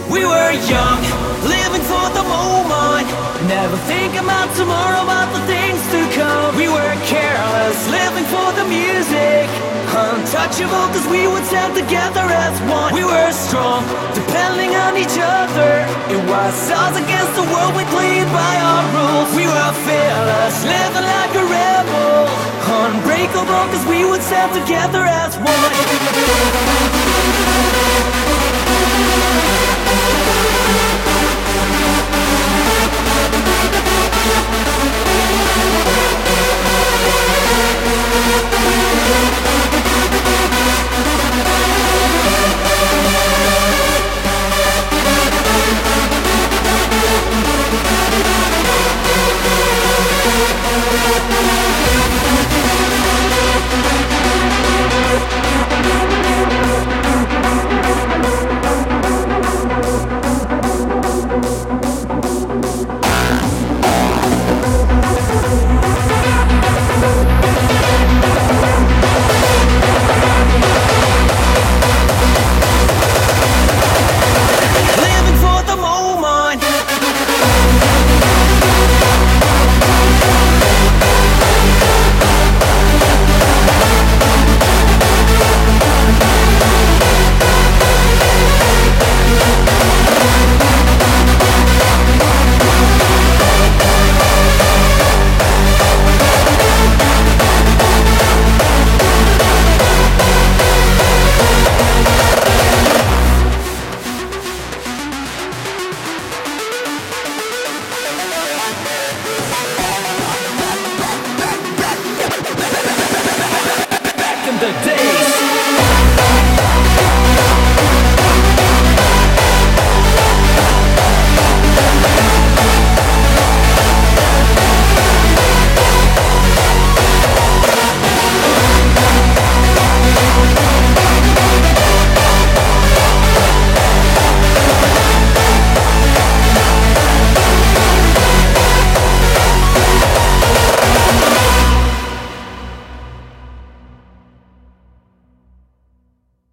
We were young, living for the moment, never think about tomorrow, about the things to come. We were careless, living for the music, untouchable cause we would stand together as one. We were strong, depending on each other. It was us against the world, we played by our rules. We were fearless, living like a rebel, unbreakable cause we would stand together as one.